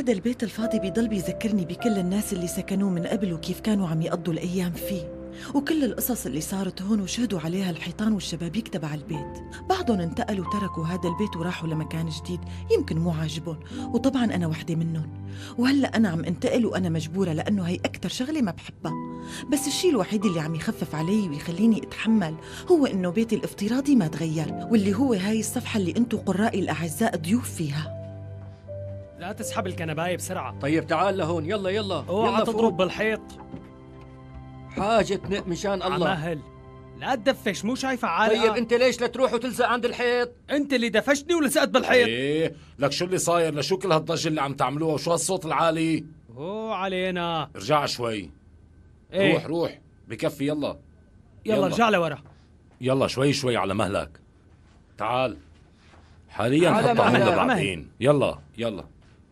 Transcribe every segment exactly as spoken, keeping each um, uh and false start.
هذا البيت الفاضي بيضل بيذكرني بكل الناس اللي سكنوه من قبل وكيف كانوا عم يقضوا الأيام فيه، وكل القصص اللي صارت هون وشهدوا عليها الحيطان والشبابيك تبع البيت. بعضهم انتقلوا وتركوا هذا البيت وراحوا لمكان جديد يمكن مو عاجبهم، وطبعا أنا وحدة منهم. وهلأ أنا عم انتقل وأنا مجبورة لأنه هي أكتر شغلة ما بحبها. بس الشيء الوحيد اللي عم يخفف علي ويخليني أتحمل هو إنه بيتي الافتراضي ما تغير، واللي هو هاي الصفحة اللي أنتوا قرائي الأعزاء ضيوف فيها. لا تسحب الكنباية بسرعة. طيب تعال لهون، يلا يلا اوعى يلا تضرب بالحيط. حاجة نق مشان الله. عمهل لا تدفش، مو شايفة عالقة. طيب انت ليش لا تروح وتلزق عند الحيط؟ انت اللي دفشتني ولزقت بالحيط. ايه لك شو اللي صاير؟ لشو كل هالضجة اللي عم تعملوها وشو هالصوت العالي؟ اوه علينا. ارجع شوي. ايه؟ روح روح بكفي. يلا يلا, يلا. ارجع لورا. يلا شوي شوي على مهلك. تعال حاليا على حط عملنا مهلك. بعدين. يلا يلا.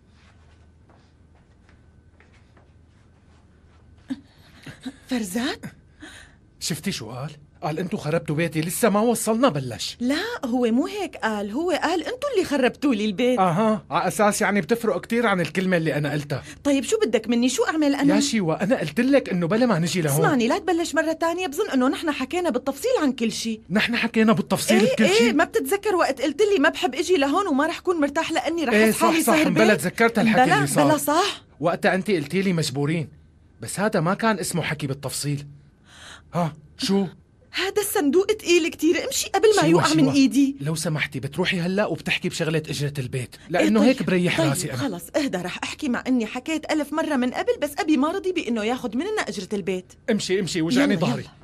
فرزان شفتي شو قال؟ قال انتو خربتوا بيتي، لسه ما وصلنا بلش. لا هو مو هيك قال، هو قال انتوا اللي خربتوا لي البيت. اها، على اساس يعني بتفرق كتير عن الكلمة اللي انا قلتها. طيب شو بدك مني؟ شو اعمل انا؟ يا شيوا انا قلت لك انه بلا ما نجي لهون. اسمعني لا تبلش مرة تانية، بظن انه نحن حكينا بالتفصيل عن كل شيء. نحن حكينا بالتفصيل ايه بكل ايه شيء. ما بتتذكر وقت قلت لي ما بحب اجي لهون وما رح كون مرتاح لاني رح ايه احس حالي صح صح، صاير بلا بيت؟ تذكرت الحكي بلا اللي صار. بلا صح. وقتها انت قلتي لي مجبورين، بس هذا ما كان اسمه حكي بالتفصيل. ها شو؟ هذا الصندوق تقيل كتير، امشي قبل ما شيوا يوقع من شيوا. ايدي. لو سمحتي بتروحي هلا وبتحكي بشغلة اجرة البيت، إيه لانه طيب هيك بريح طيب راسي انا. خلص اهدى، رح احكي مع اني حكيت ألف مرة من قبل، بس ابي ما رضي بانه ياخذ مننا اجرة البيت. امشي امشي، وجعني يلا ظهري.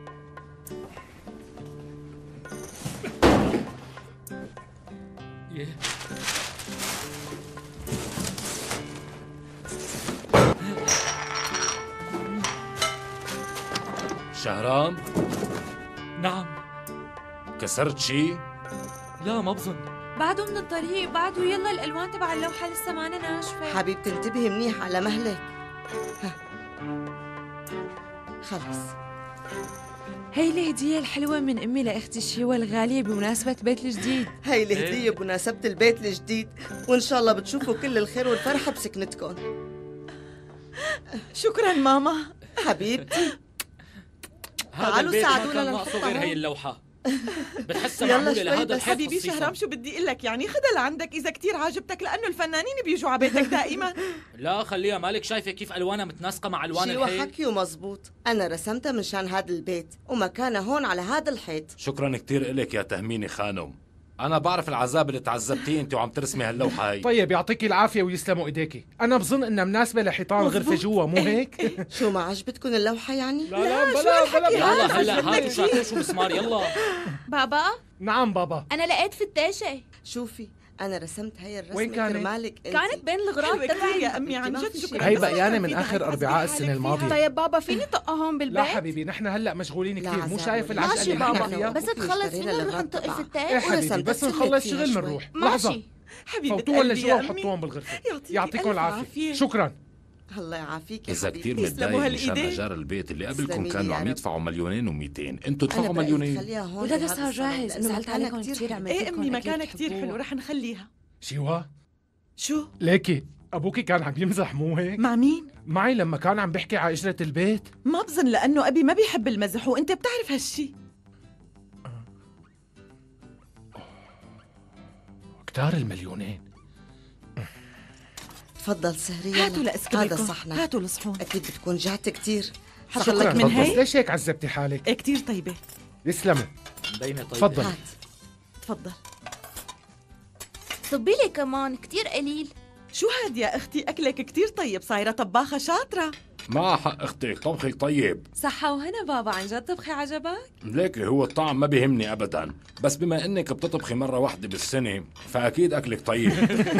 يه. شهرام نعم. كسرت شي؟ لا ما بظن. بعده من الطريق بعده. يلا الالوان تبع اللوحه لسه ما ناشفه. حبيبتي انتبهي منيح على مهلك. ها. خلص. هي الهديه الحلوه من امي لاختي شيوا الغاليه بمناسبه بيت الجديد. هاي الهدية بمناسبة البيت الجديد، وإن شاء الله بتشوفوا كل الخير والفرحة بسكنتكم. شكرا ماما. حبيبتي هذا تعالوا البيت ما ساعدونا كان ناقصه لنحطها غير هي هون. اللوحة. بتحسها يلا معمولة شوي لهذا بس. الحيط حبيبي خصيصاً. شهرام شو بدي اقول لك، يعني خدها لعندك اذا كتير عاجبتك، لانه الفنانين بيجوا على بيتك دائما. لا خليها، مالك شايفة كيف ألوانها متناسقة مع ألوان شيوا الحيط؟ حكي ومزبوط، أنا رسمتها مشان هذا البيت ومكانها هون على هذا الحيط. شكرا كتير إلك يا تهميني خانم. أنا بعرف العذاب اللي تعذبتيه أنت وعم ترسمي هاللوحة هي. طيب يعطيكي العافية ويسلموا ايديكي. أنا بظن إنها مناسبة لحيطان مزبوط. غرفة جوا، مو هيك؟ شو ما عجبتكم اللوحة يعني؟ لا لا بلا بلا يلا بلا. هلا هاتوا شاكوش ومسمار يلا. بابا نعم بابا. انا لقيت فتاشه. شوفي أنا رسمت هي الرسمة وين كانت؟ كرمالك انت. كانت بين الغراض حلوة كتير تبعي. يا امي، عن ما جد في شي. شكرا. هي بس بقيانة كان من في آخر داعي أربعاء تحسبي السنة حالك الماضية. طيب بابا فيني طقهم بالبيت؟ لا حبيبي نحن هلا مشغولين لا كثير، مو عذاب شايف ولا العجقة ماشي اللي نحن بابا، فيها؟ بس تخلص فينا نروح نطق ايه الفتاش. حبيبي ورسمت بس أسلك نخلص فيها شغل شوي. بنروح. لحظة، ماشي حبيبة فوتوهم قلبي لجوا يا أمي. وحطوهم بالغرفة. يعطيكي يعطيكم ألف العافية. عافية. شكرا. الله يعافيك يا إذا حبيبي. كتير يسلموا متضايق مشان هالإيدين. نجار البيت اللي قبلكم تسلمي لي كانوا يا عم رب. يدفعوا مليونين ومئتين، انتوا أنا تدفعوا بقيت مليونين. خليها هون ولادها بهذا صار الصالون، جاهز، لأنه زعلت مكانها عليكم كتير كثير، حلو. عملت ايه لكم امي أكل مكانها كتير بتحبوه. حلو، رح نخليها. شيوا شو؟ ليكي أبوكي كان عم يمزح مو هيك؟ مع مين؟ معي لما كان عم بيحكي على إجرة البيت. ما بظن، لانه ابي ما بيحب المزح وانت بتعرف هالشي. كتار المليونين. تفضل سهري يلا. هاتوا لاسكبكم، هذا صحنك. هاتوا الصحون. أكيد بتكون جعت كتير. حط شكراً. لك من تفضل. هي؟ ليش هيك عذبتي حالك؟ ايه كتير طيبة. يسلموا. مبينة طيب. تفضل. هات. تفضل. صبي لي كمان كثير قليل. شو هاد يا اختي، اكلك كتير طيب، صايرة طباخة شاطرة. ما حق اختك، طبخك طيب. صحة وهنا بابا، عن جد طبخي عجبك؟ ليكي هو الطعم ما بيهمني ابدا، بس بما انك بتطبخي مرة واحدة بالسنة فاكيد اكلك طيب.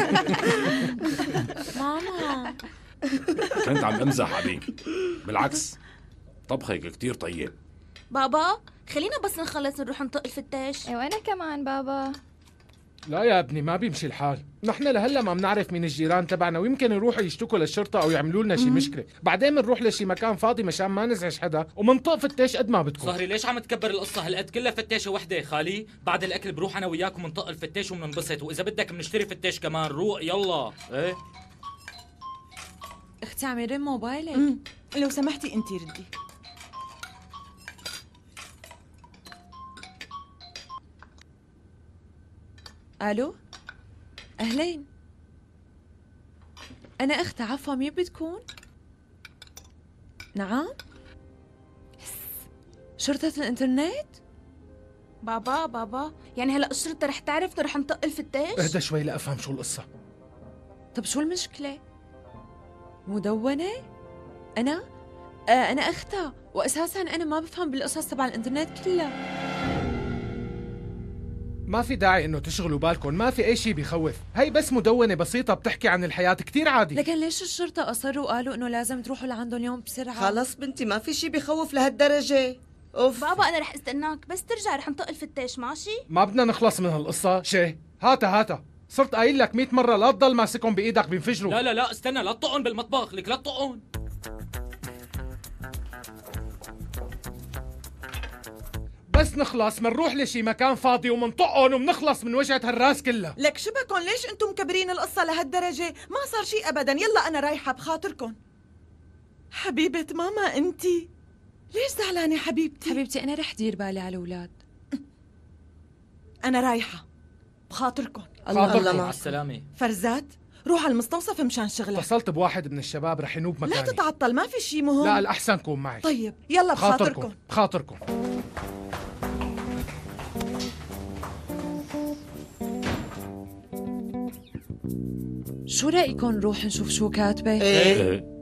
ماما كنت عم امزح حبيبي، بالعكس طبخك كتير طيب. بابا خلينا بس نخلص نروح نطق الفتاش. وانا كمان بابا. لا يا ابني ما بيمشي الحال، نحن لهلا ما بنعرف مين الجيران تبعنا، ويمكن يروحوا يشتكوا للشرطة أو يعملوا لنا شي مشكلة، بعدين بنروح لشي مكان فاضي مشان ما نزعج حدا ومنطق فتاش قد ما بدكم. صهري ليش عم تكبر القصة هالقد؟ كلها فتاشة وحدة خالي، بعد الأكل بروح أنا وياكم نطق الفتاش وبننبسط، وإذا بدك بنشتري فتاش كمان. روق يلا. إيه اختي عم يرن موبايلك. امم لو سمحتي انتي ردي. الو، اهلين. انا اختها، عفوا مين بتكون؟ نعم، شرطة الانترنت. بابا بابا يعني هلا الشرطة رح تعرف رح نطق الفتاش؟ اهدى شوي لأفهم شو القصة. طب شو المشكلة؟ مدونة؟ أنا؟ آه أنا أختها، وأساساً أنا ما بفهم بالقصص تبع الإنترنت كلها. ما في داعي انه تشغلوا بالكم، ما في اي شيء بيخوف، هي بس مدونة بسيطة بتحكي عن الحياة، كتير عادي. لكن ليش الشرطة أصروا وقالوا إنه لازم تروحوا لعندهم اليوم بسرعة؟ خلص بنتي ما في شي بخوف لهالدرجة. اوف بابا أنا رح استناك بس ترجع رح نطق الفتاش، ماشي؟ ما بدنا نخلص من هالقصة، شي هاتا هاتا، صرت قايل لك مئة مرة لا تضل ماسكهم بإيدك بينفجروا. لا لا لا استنى، لا تطقن بالمطبخ، لك لا تطقن. بس نخلص منروح لشي مكان فاضي ومنطقهم ومنخلص من وجعة هالراس كلها. لك شبكن، ليش انتم مكبرين القصة لهالدرجة؟ ما صار شيء ابدا، يلا انا رايحة بخاطركم. حبيبة ماما انتي ليش زعلانة حبيبتي؟ حبيبتي أنا رح دير بالي على الأولاد. انا رايحة بخاطركم. خاطركم. الله مع معك. السلامة. فرزات روح على المستوصف مشان شغلك. اتصلت بواحد من الشباب رح ينوب لا مكاني. تتعطل، ما في شيء مهم. لا الأحسن كون معي. طيب يلا بخاطركم. بخاطركم. شو رأيكم نروح نشوف شو كاتبة؟ ايه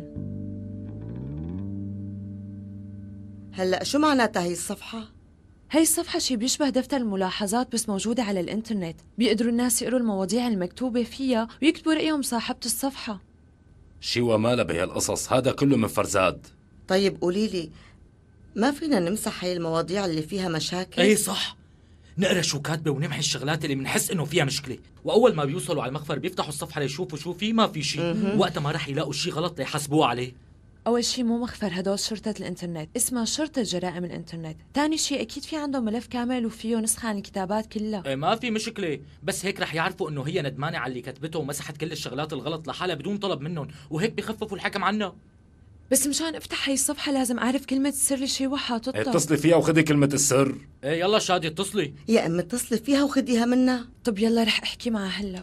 هلا شو معناتها هي الصفحة؟ هي الصفحة شي بيشبه دفتر الملاحظات بس موجودة على الإنترنت، بيقدروا الناس يقروا المواضيع المكتوبة فيها ويكتبوا رأيهم صاحبة الصفحة. شيوا مالها بهالقصص، هذا كله من فرزاد. طيب قولي لي، ما فينا نمسح هاي المواضيع اللي فيها مشاكل؟ ايه صح، نقرا شو كاتبه ونمحي الشغلات اللي بنحس انه فيها مشكله، واول ما بيوصلوا على المخفر بيفتحوا الصفحه ليشوفوا شو في، ما في شيء، وقتها ما رح يلاقوا شيء غلط ليحاسبوه عليه. أول شي مو مخفر، هدول شرطة الإنترنت، اسمها شرطة جرائم الإنترنت. تاني شي أكيد في عندهم ملف كامل وفيه نسخة عن الكتابات كلها. ايه ما في مشكله، بس هيك رح يعرفوا انه هي ندمانه على اللي كتبته ومسحت كل الشغلات الغلط لحالها بدون طلب منهم، وهيك بخففوا الحكم عنا. بس مشان افتح هي الصفحة لازم أعرف كلمة السر اللي شي إيه، حاططها. اتصلي فيها وخذي كلمة السر. ايه يلا شادي اتصلي. يا أم اتصلي فيها وخديها منا. طب يلا رح أحكي معها هلأ.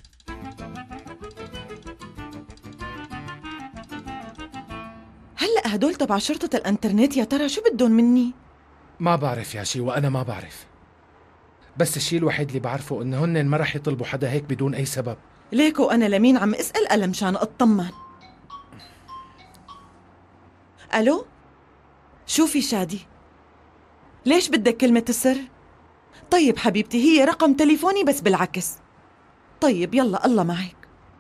هلا هدول تبع شرطة الانترنت يا ترى شو بدهم مني؟ ما بعرف يا شي، وأنا ما بعرف، بس الشيء الوحيد اللي بعرفه إنه هن ما رح يطلبوا حدا هيك بدون أي سبب. ليك وانا لمين عم اسأل ألا مشان اطمن. الو، شوفي شادي، ليش بدك كلمة السر؟ طيب حبيبتي هي رقم تليفوني بس بالعكس. طيب يلا الله معك.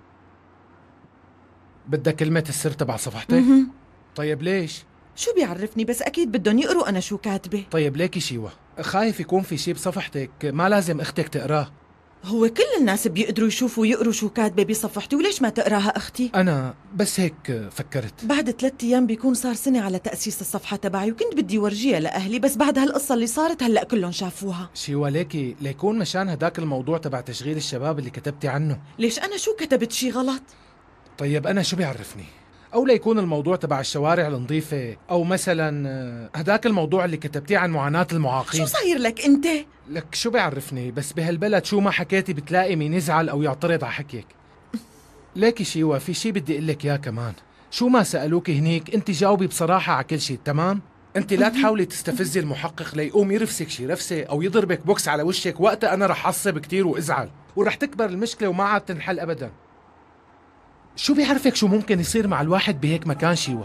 بدك كلمة السر تبع صفحتك؟ مهم. طيب ليش؟ شو بيعرفني، بس اكيد بدهم يقروا انا شو كاتبة. طيب ليكي شيوا، خايف يكون في شيء بصفحتك ما لازم اختك تقراه. هو كل الناس بيقدروا يشوفوا ويقروا شو كاتبة بصفحتي، وليش ما تقراها اختي؟ أنا بس هيك فكرت. بعد ثلاثة ايام بيكون صار سنة على تأسيس الصفحة تبعي، وكنت بدي ورجيها لأهلي، بس بعد هالقصة اللي صارت هلأ كلهم شافوها. شيوا ليكي ليكون مشان هداك الموضوع تبع تشغيل الشباب اللي كتبتي عنه. ليش أنا شو كتبت شي غلط؟ طيب أنا شو بيعرفني؟ أو ليكون الموضوع تبع الشوارع النظيفة، أو مثلا هداك الموضوع اللي كتبتيه عن معاناة المعاقين. شو صاير لك أنت؟ لك شو بيعرفني، بس بهالبلد شو ما حكيتي بتلاقي مين يزعل أو يعترض على حكيك. ليكي شيوا في شي بدي أقول لك إياه كمان، شو ما سألوكي هنيك أنت جاوبي بصراحة على كل شي، تمام؟ أنت لا تحاولي تستفزي المحقق ليقوم يرفسك شي رفسة أو يضربك بوكس على وشك، وقتها أنا رح أعصب كتير وأزعل ورح تكبر المشكلة وما عاد تنحل أبدا. شو بيعرفك شو ممكن يصير مع الواحد بهيك مكان شيوا؟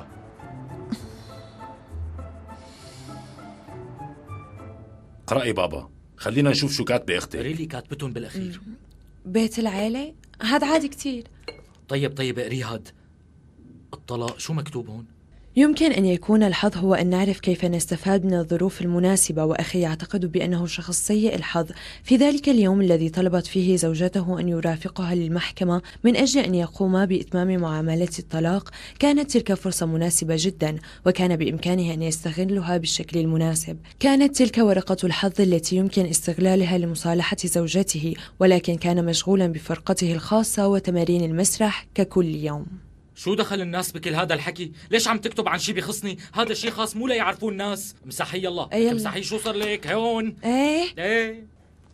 اقرأي بابا، خلينا نشوف شو كاتبة اختي. ريلي كاتبتهم بالاخير. بيت العيلة؟ هاد عادي كتير. طيب طيب اقري هاد. الطلاق شو مكتوب هون؟ يمكن أن يكون الحظ هو أن نعرف كيف نستفاد من الظروف المناسبة، وأخي يعتقد بأنه شخص سيء الحظ في ذلك اليوم الذي طلبت فيه زوجته أن يرافقها للمحكمة من أجل أن يقوما بإتمام معاملة الطلاق. كانت تلك فرصة مناسبة جدا، وكان بإمكانه أن يستغلها بالشكل المناسب. كانت تلك ورقة الحظ التي يمكن استغلالها لمصالحة زوجته، ولكن كان مشغولا بفرقته الخاصة وتمارين المسرح ككل يوم. شو دخل الناس بكل هذا الحكي؟ ليش عم تكتب عن شي بيخصني؟ هذا شي خاص مو ليعرفوه الناس. امسحي يلا. يلا. امسحي. شو صار لك هون؟ ايه ايه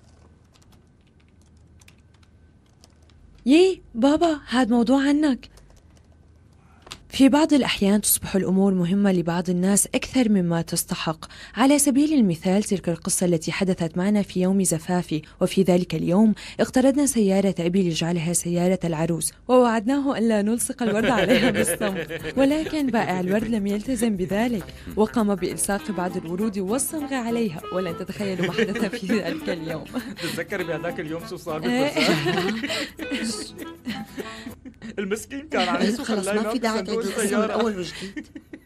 يي بابا، هاد موضوع عنك. في بعض الأحيان تصبح الأمور مهمة لبعض الناس أكثر مما تستحق. على سبيل المثال تلك القصة التي حدثت معنا في يوم زفافي، وفي ذلك اليوم اقترضنا سيارة أبي لجعلها سيارة العروس، ووعدناه أن لا نلصق الورد عليها بالصمغ، ولكن بائع الورد لم يلتزم بذلك وقام بإلصاق بعض الورود والصمغ عليها، ولن تتخيلوا ما حدث في ذلك اليوم. تتذكري بهذاك اليوم شو صار إيه. بالفرسان؟ المسكين كان عم يسوق خلص ما في داعي تعيدوا القصة من أول وجديد.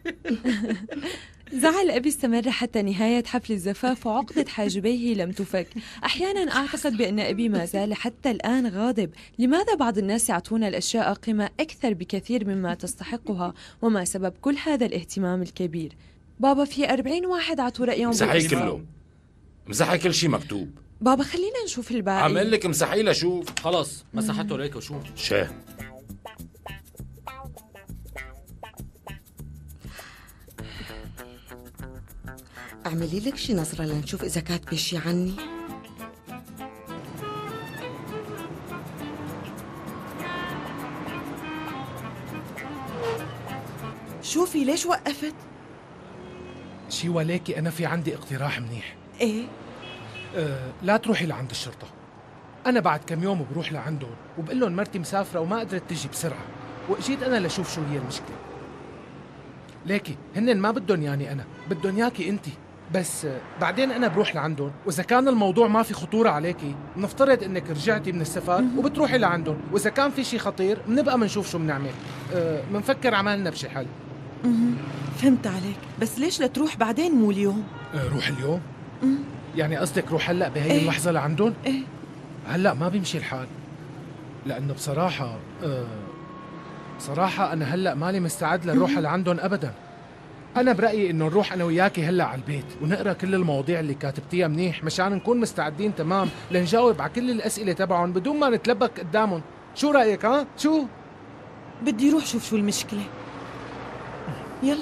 زعل أبي استمر حتى نهاية حفل الزفاف وعقدة حاجبيه لم تفك. أحيانا أعتقد بأن أبي ما زال حتى الآن غاضب. لماذا بعض الناس يعطون الأشياء قيمة أكثر بكثير مما تستحقها؟ وما سبب كل هذا الاهتمام الكبير؟ بابا في أربعين واحد عطوا رأيهم امسحي بالقصة. كله، امسحي كل شيء مكتوب. بابا خلينا نشوف الباقي. عمل لك امسحي لشوف. خلص مسحته ليك وشو؟ شاه اعملي لك شي نظرة لنشوف إذا كاتبة شي عني. شوفي ليش وقفت؟ شي وليكي أنا في عندي اقتراح منيح. ايه أه لا تروحي لعند الشرطة. أنا بعد كم يوم بروح لعندهم وبقول لهم مرتي مسافرة وما قدرت تجي بسرعة، وأجيت أنا لشوف شو هي المشكلة. ليكي هن ما بدهم ياني أنا، بدهم ياكي أنتي. بس آه، بعدين أنا بروح لعندهم، وإذا كان الموضوع ما في خطورة عليكي نفترض إنك رجعتي من السفر وبتروحي لعندهم، وإذا كان في شي خطير بنبقى منشوف شو بنعمل. أه منفكر عملنا بشي حل. مهم. فهمت عليك، بس ليش لتروح بعدين مو اليوم؟ أه روح اليوم؟ مم. يعني قصدك روح هلأ بهي إيه. اللحظة لعندهم؟ ايه هلأ ما بيمشي الحال، لأنه بصراحة أه بصراحة أنا هلأ مالي مستعد لنروح لعندهم أبداً. أنا برأيي إنه نروح أنا وياكي هلأ على البيت ونقرأ كل المواضيع اللي كاتبتيها منيح مشان نكون مستعدين تمام لنجاوب على كل الأسئلة تبعهم بدون ما نتلبك قدامهم. شو رأيك ها؟ شو؟ بدي روح شوف شو المشكلة. يلا.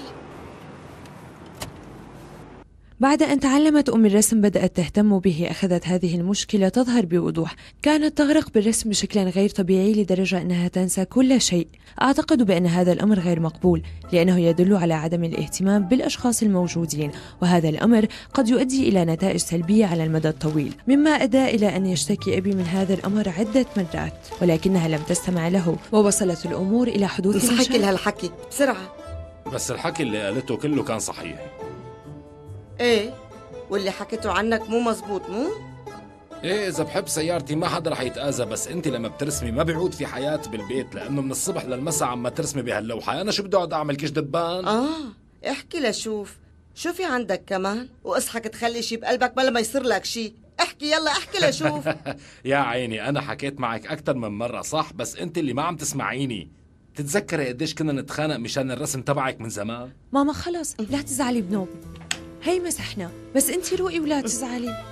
بعد أن تعلمت أم الرسم بدأت تهتم به. أخذت هذه المشكلة تظهر بوضوح. كانت تغرق بالرسم بشكل غير طبيعي لدرجة أنها تنسى كل شيء. أعتقد بأن هذا الأمر غير مقبول لأنه يدل على عدم الاهتمام بالأشخاص الموجودين، وهذا الأمر قد يؤدي إلى نتائج سلبية على المدى الطويل، مما أدى إلى أن يشتكي أبي من هذا الأمر عدة مرات، ولكنها لم تستمع له ووصلت الأمور إلى حدوث انصحي مشاكل. كل هالحكي بسرعة. بس الحكي اللي قالته كله كان صحيح. ايه واللي حكيته عنك مو مزبوط مو؟ ايه اذا بحب سيارتي ما حدا رح يتآذى، بس انت لما بترسمي ما بيعود في حياة بالبيت، لانه من الصبح للمساء عم ترسمي بهاللوحة. انا شو بدي اقعد اعمل كش دبان؟ اه احكي لشوف شو في عندك كمان، واصحك تخلي شي بقلبك بلا ما يصير لك شي. احكي يلا احكي لشوف. يا عيني انا حكيت معك اكثر من مرة صح، بس انت اللي ما عم تسمعيني. تتذكري قديش كنا نتخانق مشان الرسم تبعك من زمان؟ ماما خلص لا تزعلي بنوب، هي مسحنا، بس انتي روقي ولا تزعلي.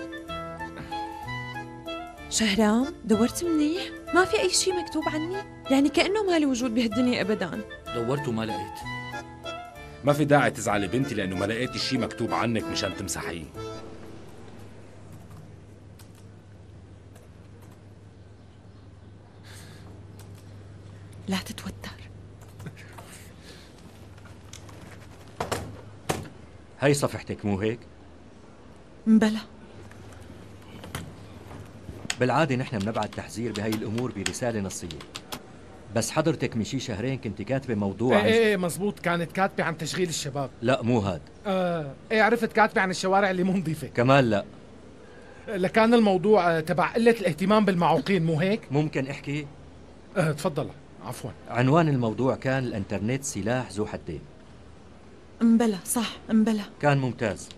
شهرام دورت منيح؟ ما في أي شيء مكتوب عني؟ يعني كأنه مالي وجود بهالدنيا أبداً. دورت وما لقيت. ما في داعي تزعلي بنتي لانه ما لقيتي شيء مكتوب عنك مشان تمسحيه. لا تتوتر. هاي صفحتك مو هيك؟ مبلا. بالعادة نحن بنبعت تحذير بهاي الأمور برسالة نصية، بس حضرتك من شي شهرين كنت كاتبة موضوع ايه عن... ايه مزبوط، كانت كاتبة عن تشغيل الشباب. لا مو هاد. آه ايه عرفت كاتبة عن الشوارع اللي مو نظيفة. كمان لا. لكان الموضوع آه تبع قلة الاهتمام بالمعوقين مو هيك؟ ممكن احكي؟ آه تفضل عفوا. عنوان الموضوع كان الانترنت سلاح ذو حدين. مبلا صح مبلا. كان ممتاز.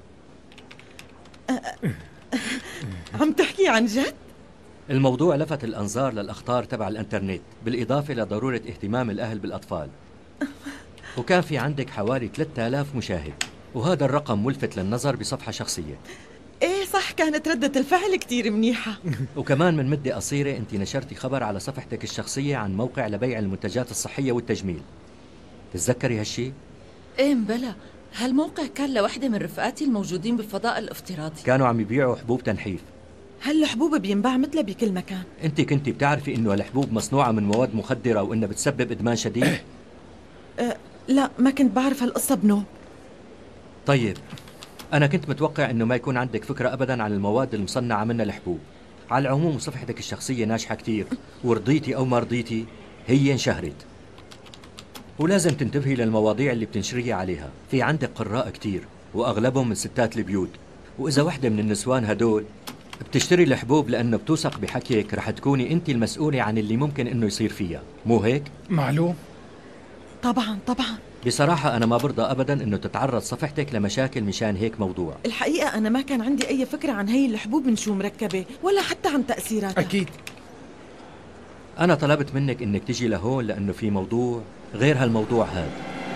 عم تحكي عن جد؟ الموضوع لفت الأنظار للأخطار تبع الانترنت، بالإضافة لضرورة اهتمام الأهل بالأطفال. وكان في عندك حوالي ثلاثة آلاف مشاهد، وهذا الرقم ملفت للنظر بصفحة شخصية. ايه صح كانت ردة الفعل كتير منيحة. وكمان من مدة قصيرة أنت نشرتي خبر على صفحتك الشخصية عن موقع لبيع المنتجات الصحية والتجميل. تتذكري هالشي؟ ايه مبلا، هالموقع كان لوحدة من رفقاتي الموجودين بالفضاء الافتراضي. كانوا عم يبيعوا حبوب تنحيف. هالحبوب بينباع مثلها بكل مكان. أنت كنتي بتعرفي إنه الحبوب مصنوعة من مواد مخدرة وإنها بتسبب إدمان شديد؟ أه لا، ما كنت بعرف هالقصة بنو. طيب، أنا كنت متوقع إنه ما يكون عندك فكرة أبداً عن المواد المصنعة منها الحبوب. على العموم صفحتك الشخصية ناجحة كتير، ورضيتي أو ما رضيتي هي انشهرت. ولازم تنتبهي للمواضيع اللي بتنشريها عليها. في عندك قراء كتير وأغلبهم من ستات البيوت، وإذا وحدة من النسوان هدول بتشتري الحبوب لأنه بتوثق بحكيك رح تكوني أنت المسؤولة عن اللي ممكن إنه يصير فيها، مو هيك؟ معلوم. طبعا طبعا. بصراحة أنا ما برضى أبداً إنه تتعرض صفحتك لمشاكل مشان هيك موضوع. الحقيقة أنا ما كان عندي أي فكرة عن هي الحبوب من شو مركبة ولا حتى عن تأثيراتها. أكيد. أنا طلبت منك إنك تجي لهون لأنه في موضوع غير هالموضوع هذا.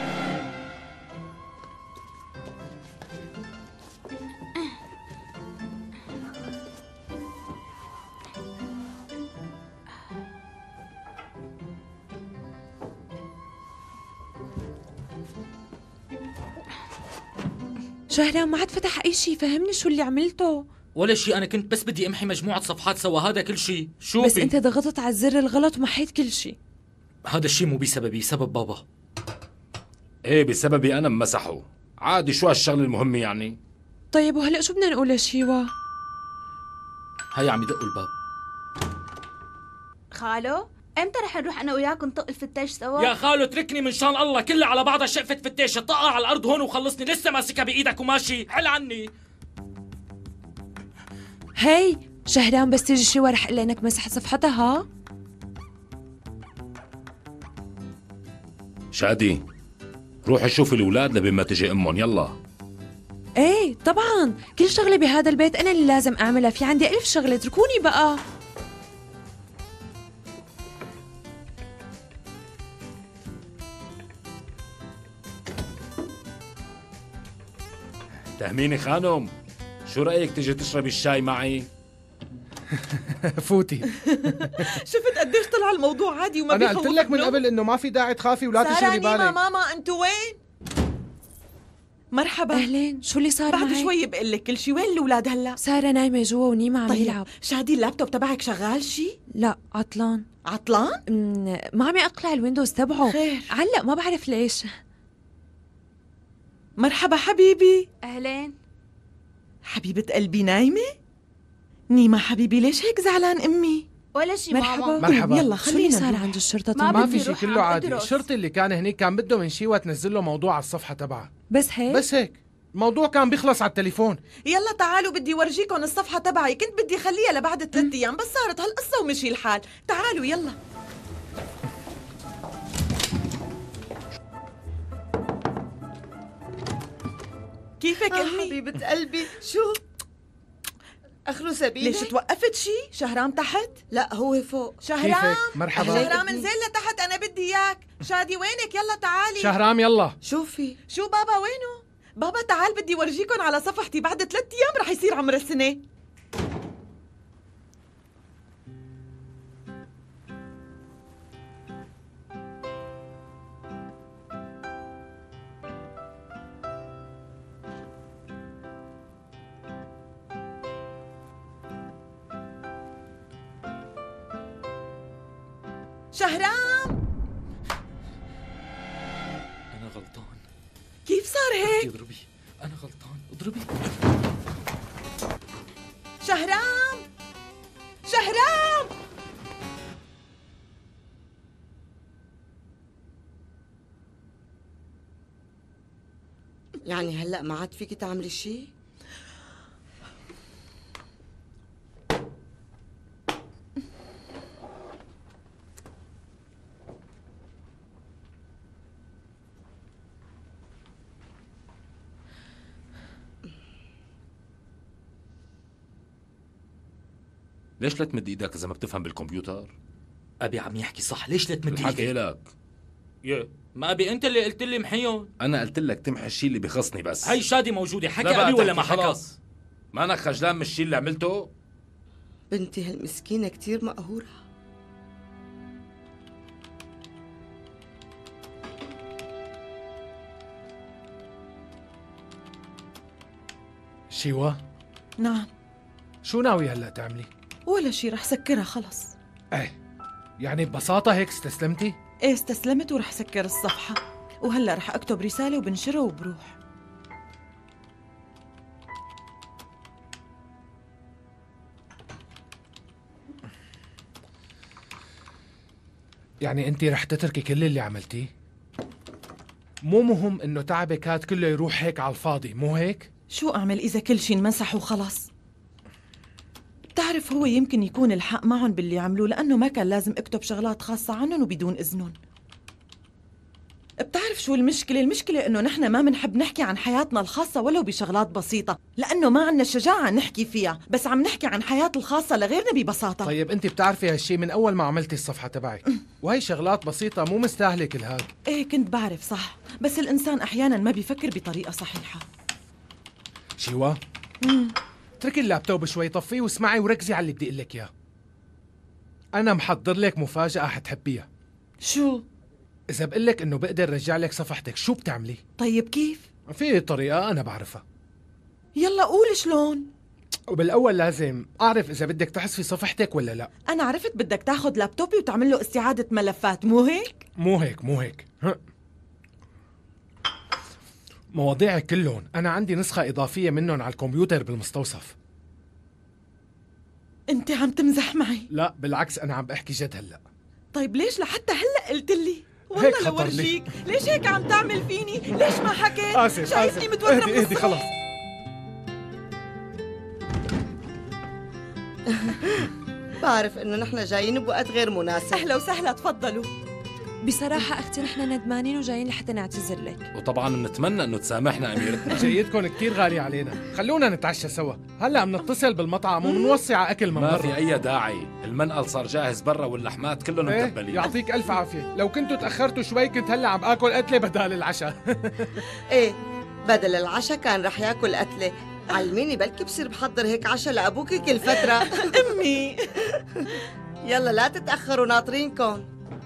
شهرام ما عاد فتح أي شيء، فهمني شو اللي عملته. ولا شيء، أنا كنت بس بدي أمحي مجموعة صفحات سوا، هذا كل شيء. شوفي بس أنت ضغطت على الزر الغلط ومحيت كل شيء. هذا الشيء مو بسببي، سبب بابا. ايه بسببي انا مسحه. عادي، شو هالشغله المهمه يعني؟ طيب وهلأ شو بدنا نقول لشيوا؟ هاي عم يدقوا الباب. خالو، امتى رح نروح انا وياك نطق الفتاش سوا؟ يا خالو اتركني من شان الله، كلها على بعضها شقفة فتاشة، طقها على الأرض هون وخلصني، لسه ماسكها بإيدك وماشي، حل عني. هي شهرام بس تيجي شيوا رح اقول انك مسحت صفحتها. شادي، روحي شوفي الأولاد لبين ما تجي أمهم، يلا. ايه طبعا، كل شغلة بهذا البيت أنا اللي لازم أعملها، في عندي ألف شغلة، اتركوني بقى. تهميني خانم، شو رأيك تجي تشربي الشاي معي؟ فوتي. شفت قديش طلع الموضوع عادي وما أنا بيخوف. قلت لك من قبل إنه ما في داعي تخافي ولا تشغلي بالك. سارة، ماما انتوا وين؟ مرحبا. أهلين، شو اللي صار بعد معي؟ شوي بقول لك كل شيء. وين الأولاد هلا؟ سارة نايمة جوا ونيمة عم طيب. يلعب. شادي، اللابتوب تبعك شغال شي؟ لا عطلان. عطلان؟ أمم، ما عم يقلع الويندوز تبعه. خير. علق ما بعرف ليش. مرحبا حبيبي. اهلين. حبيبة قلبي نايمة؟ نيمة حبيبي ليش هيك زعلان أمي؟ ولا شي مرحبا. ماما. مرحبا. يلا شو اللي خلينا صار نروح. عند الشرطة؟ ما طب ما بدي في شيء، روح كله عم عادي. أدرس. الشرطي اللي كان هنيك كان بده من شيوا تنزل له موضوع على الصفحة تبعها. بس هيك؟ بس هيك، الموضوع كان بيخلص على التليفون. يلا تعالوا بدي ورجيكم الصفحة تبعي، كنت بدي خليها لبعد ثلاث أيام بس صارت هالقصة ومشي الحال. تعالوا يلا. كيفك آه أمي؟ حبيبة قلبي، شو؟ اخره سبيلك؟ ليش توقفت شي؟ شهرام تحت؟ لا هو فوق. شهرام، كيفك؟ مرحبا. شهرام انزل لتحت، أنا بدي إياك. شادي وينك؟ يلا تعالي. شهرام يلا. شوفي شو بابا وينه؟ بابا تعال بدي ورجيكم على صفحتي، بعد ثلاث أيام رح يصير عمر السنة. شهرام، أنا غلطان. كيف صار هيك؟ اضربي، أنا غلطان، اضربي. شهرام، شهرام. يعني هلا ما عاد فيكي تعملي شيء؟ ليش لا تمد ايدك اذا ما بتفهم بالكمبيوتر؟ أبي عم يحكي صح، ليش لا تمد الحكي إيدك؟ لك. يا ما أبي، أنت اللي قلت لي محيهم. انا قلت لك تمحي الشيء اللي بخصني بس. هاي شادي موجودة، حكى لا بقى أبي ولا تحكي ما حكى؟ خلاص. مانك خجلان من الشيء اللي عملته؟ بنتي هالمسكينة كتير مقهورة. شيوا، نعم. شو ناوي هلا تعملي؟ ولا شي، رح سكرها خلص. ايه، يعني ببساطة هيك استسلمتي؟ ايه استسلمت ورح سكر الصفحة، وهلا رح اكتب رسالة وبنشرها وبروح. يعني انت رح تتركي كل اللي عملتيه؟ مو مهم انه تعبك هاد كله يروح هيك على الفاضي، مو هيك؟ شو اعمل اذا كل شي انمسح وخلص؟ بتعرف هو يمكن يكون الحق معهم باللي عملوه، لانه ما كان لازم اكتب شغلات خاصة عنهم وبدون اذنهم. بتعرف شو المشكلة؟ المشكلة انه نحن ما منحب نحكي عن حياتنا الخاصة ولو بشغلات بسيطة، لانه ما عنا الشجاعة نحكي فيها، بس عم نحكي عن حياة الخاصة لغيرنا ببساطة. طيب انت بتعرفي هالشي من اول ما عملتي الصفحة تبعك، وهي شغلات بسيطة مو مستاهلة كل هاد. ايه كنت بعرف صح، بس الانسان احيانا ما بيفكر بطريقة صحيحة. شيوا، اتركي اللابتوب شوي، طفيه واسمعي وركزي على اللي بدي اقول لك اياه. انا محضر لك مفاجأة حتحبيها. شو؟ اذا بقول لك انه بقدر رجع لك صفحتك، شو بتعملي؟ طيب كيف؟ في طريقة انا بعرفها. يلا قول شلون. وبالاول لازم اعرف اذا بدك تحذفي صفحتك ولا لا. انا عرفت بدك تاخذ لابتوبي وتعمل له استعادة ملفات، مو هيك؟ مو هيك مو هيك ها. مواضيعك كلهم انا عندي نسخة اضافية منهم على الكمبيوتر بالمستوصف. انت عم تمزح معي؟ لا بالعكس، انا عم بحكي جد هلا. طيب ليش لحتى هلا قلت لي؟ والله لورجيك، ليش هيك عم تعمل فيني؟ ليش ما حكيت؟ آسف شايفني آسف، متوترة اهدي اهدي خلص. بعرف انه نحن جايين بوقت غير مناسب. اهلا وسهلا، تفضلوا. بصراحة أختي نحن ندمانين وجايين لحتى نعتذر لك. وطبعا بنتمنى انه تسامحنا اميرتنا. جيدكم كتير غالي علينا، خلونا نتعشى سوا. هلا بنتصل بالمطعم وبنوصي على اكل من ما برا. في اي داعي، المنقل صار جاهز برا واللحمات كلهم ايه متبلين. يعطيك الف عافية، لو كنتوا تأخرتوا شوي كنت هلا عم اكل قتلة بدال العشاء. ايه بدل العشاء كان رح ياكل قتلة. علميني بلكي بصير بحضر هيك عشاء لأبوكي كل فترة. أمي يلا لا تتأخروا، ناطرينكم.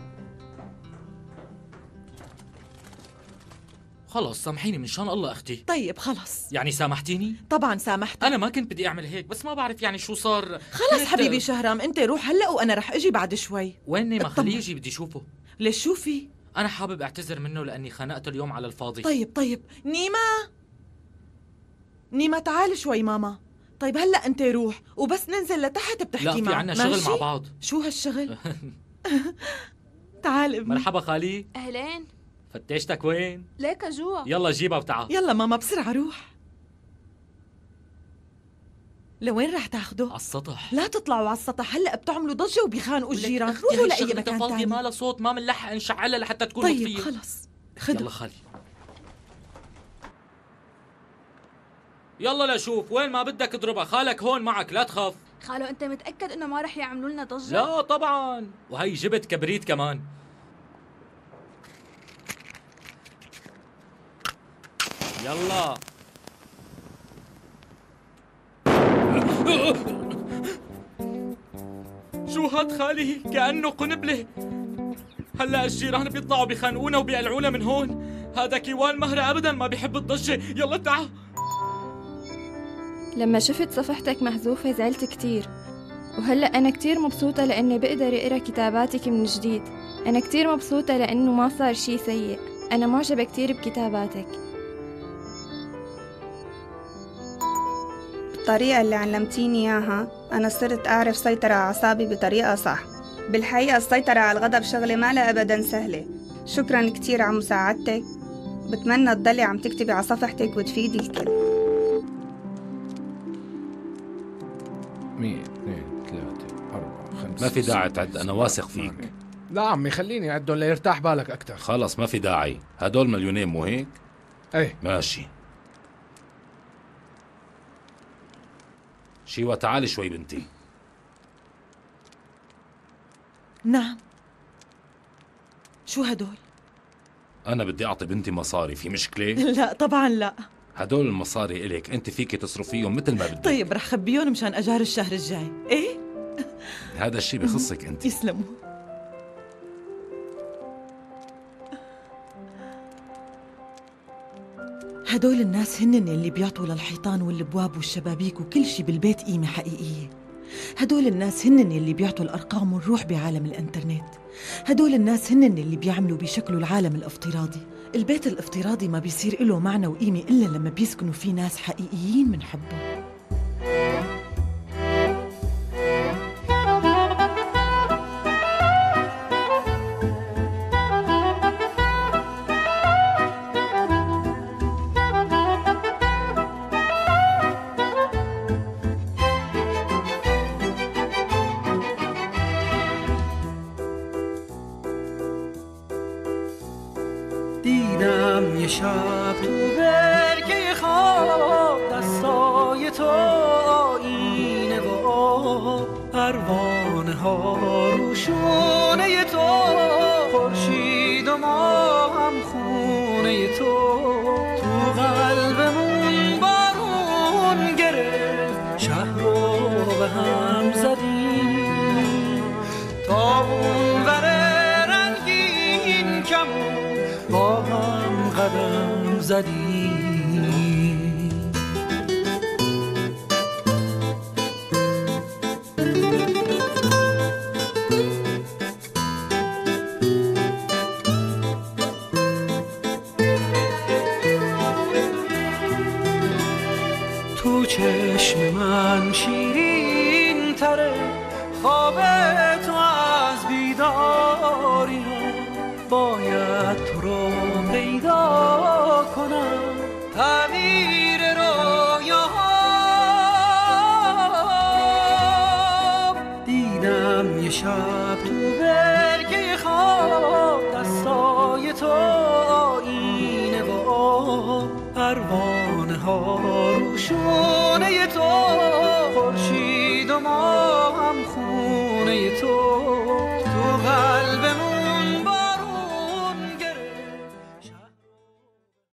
خلص سامحيني من شان الله اختي. طيب خلص. يعني سامحتيني؟ طبعا سامحتك. انا ما كنت بدي اعمل هيك، بس ما بعرف يعني شو صار. خلص حبيبي شهرام، انت روح هلا وانا رح اجي بعد شوي. وين نيما؟ خليه يجي، بدي اشوفه. ليش شو في؟ انا حابب اعتذر منه لاني خنقته اليوم على الفاضي. طيب طيب نيما، نيما تعال شوي ماما. طيب هلا انت روح وبس ننزل لتحت بتحكي معه. لا في عنا شغل مع بعض. شو هالشغل؟ تعال ابني. مرحبا خالي. اهلين. فتشتك وين؟ ليك جوا. يلا جيبها وتعال. يلا ماما بسرعة روح. لوين رح تاخده؟ على السطح. لا تطلعوا على السطح، هلا بتعملوا ضجة وبيخانقوا الجيران. روحوا لأي مكان ثاني. ما لها صوت، ما منلحق نشعلها لحتى تكون طيب مطفية. خلص خدوا. يلا خالي. يلا لشوف وين ما بدك اضربها، خالك هون معك لا تخاف. خالو انت متأكد انه ما رح يعملوا لنا ضجة؟ لا طبعا، وهي جبت كبريت كمان. يلا. شو هاد خالي؟ كأنه قنبلة. هلا الجيران بيطلعوا بيخانقونا وبيقلعونا من هون. هذا كيوان مهرة ابدا ما بيحب الضجة. يلا تعال. لما شفت صفحتك محذوفة زعلت كتير، وهلأ أنا كتير مبسوطة لأني بقدر أقرأ كتاباتك من جديد. أنا كتير مبسوطة لأنه ما صار شي سيء. أنا معجبة كتير بكتاباتك. بالطريقة اللي علمتيني إياها أنا صرت أعرف سيطرة على أعصابي بطريقة صح. بالحقيقة السيطرة على الغضب شغلة ما لا أبدا سهلة. شكرا كتير على مساعدتك. بتمنى تضلي عم تكتبي على صفحتك وتفيدي الكل. مية اثنين ثلاثة أربعة خمسة. ما في داعي تعد، أنا واثق فيك. لا عمي خليني أعدهم ليرتاح بالك أكتر. خلص ما في داعي، هدول مليونين مو هيك؟ ايه ماشي. شيوا تعالي شوي بنتي. نعم. شو هدول؟ أنا بدي أعطي بنتي مصاري، في مشكلة؟ لا طبعا لا. هدول المصاري إلك، انت فيك تصرفيهم مثل ما بدك. طيب رح خبيهم مشان اجار الشهر الجاي. ايه هذا الشيء بخصك انت. يسلموا. هدول الناس هن اللي بيعطوا للحيطان والابواب والشبابيك وكل شيء بالبيت قيمة حقيقية. هدول الناس هن اللي بيعطوا الارقام والروح بعالم الانترنت. هدول الناس هن اللي بيعملوا بشكل العالم الافتراضي. البيت الافتراضي ما بيصير له معنى وقيمة إلا لما بيسكنوا فيه ناس حقيقيين منحبهم. دیدم یه شب تو برگه خواب دستای تو آینه و آب پروانه ها رو شونه تو خورشید و ما هم خونه تو تو قلبمون بارون گرفت شهر رو به هم زدیم تا اون وره رنگین کمون با هم قدم زدیم. تو چشم من شیرین تره خواب تو از بیداری باید تو رو پیدا کنم تعبیر رویاها. دیدم یه شب تو برگه خواب دستای تو آینه و آب پروانه ها رو شونه تو خورشید و ما هم خونه تو تو قلبمون